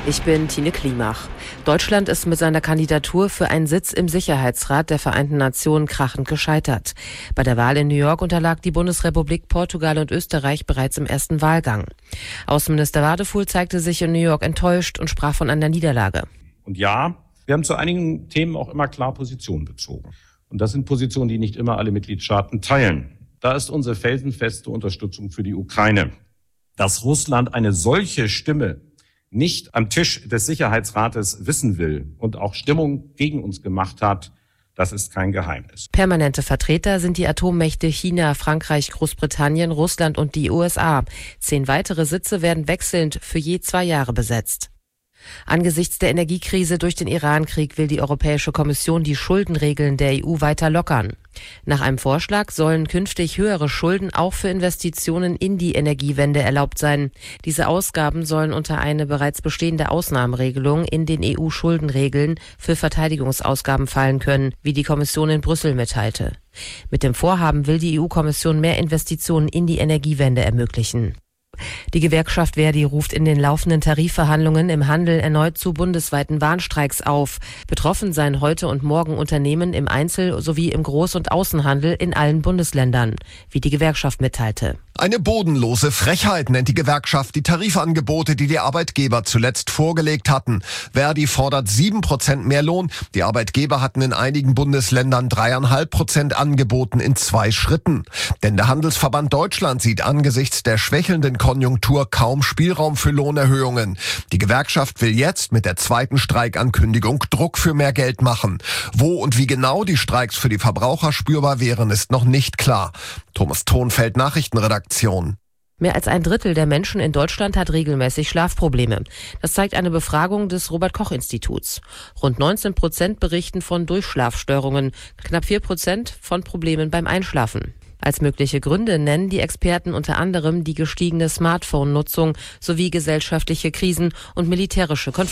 Ich bin Tine Klimach. Deutschland ist mit seiner Kandidatur für einen Sitz im Sicherheitsrat der Vereinten Nationen krachend gescheitert. Bei der Wahl in New York unterlag die Bundesrepublik Portugal und Österreich bereits im ersten Wahlgang. Außenminister Wadefuhl zeigte sich in New York enttäuscht und sprach von einer Niederlage. Und ja, wir haben zu einigen Themen auch immer klar Position bezogen. Und das sind Positionen, die nicht immer alle Mitgliedstaaten teilen. Da ist unsere felsenfeste Unterstützung für die Ukraine. Dass Russland eine solche Stimme nicht am Tisch des Sicherheitsrates wissen will und auch Stimmung gegen uns gemacht hat, das ist kein Geheimnis. Permanente Vertreter sind die Atommächte China, Frankreich, Großbritannien, Russland und die USA. 10 weitere Sitze werden wechselnd für je 2 Jahre besetzt. Angesichts der Energiekrise durch den Iran-Krieg will die Europäische Kommission die Schuldenregeln der EU weiter lockern. Nach einem Vorschlag sollen künftig höhere Schulden auch für Investitionen in die Energiewende erlaubt sein. Diese Ausgaben sollen unter eine bereits bestehende Ausnahmeregelung in den EU-Schuldenregeln für Verteidigungsausgaben fallen können, wie die Kommission in Brüssel mitteilte. Mit dem Vorhaben will die EU-Kommission mehr Investitionen in die Energiewende ermöglichen. Die Gewerkschaft ver.di ruft in den laufenden Tarifverhandlungen im Handel erneut zu bundesweiten Warnstreiks auf. Betroffen seien heute und morgen Unternehmen im Einzel- sowie im Groß- und Außenhandel in allen Bundesländern, wie die Gewerkschaft mitteilte. Eine bodenlose Frechheit nennt die Gewerkschaft die Tarifangebote, die die Arbeitgeber zuletzt vorgelegt hatten. ver.di fordert 7% mehr Lohn. Die Arbeitgeber hatten in einigen Bundesländern 3,5% angeboten in 2 Schritten. Denn der Handelsverband Deutschland sieht angesichts der schwächelnden Konjunktur kaum Spielraum für Lohnerhöhungen. Die Gewerkschaft will jetzt mit der zweiten Streikankündigung Druck für mehr Geld machen. Wo und wie genau die Streiks für die Verbraucher spürbar wären, ist noch nicht klar. Thomas Thonfeld, Nachrichtenredaktion. Mehr als 1/3 der Menschen in Deutschland hat regelmäßig Schlafprobleme. Das zeigt eine Befragung des Robert-Koch-Instituts. Rund 19% berichten von Durchschlafstörungen, knapp 4% von Problemen beim Einschlafen. Als mögliche Gründe nennen die Experten unter anderem die gestiegene Smartphone-Nutzung sowie gesellschaftliche Krisen und militärische Konflikte.